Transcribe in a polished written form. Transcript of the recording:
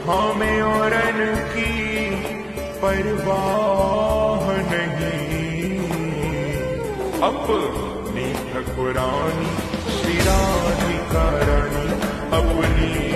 हमें औरन की परवाह नहीं, अपनी ठकुरानी श्री राधिका रानी अपनी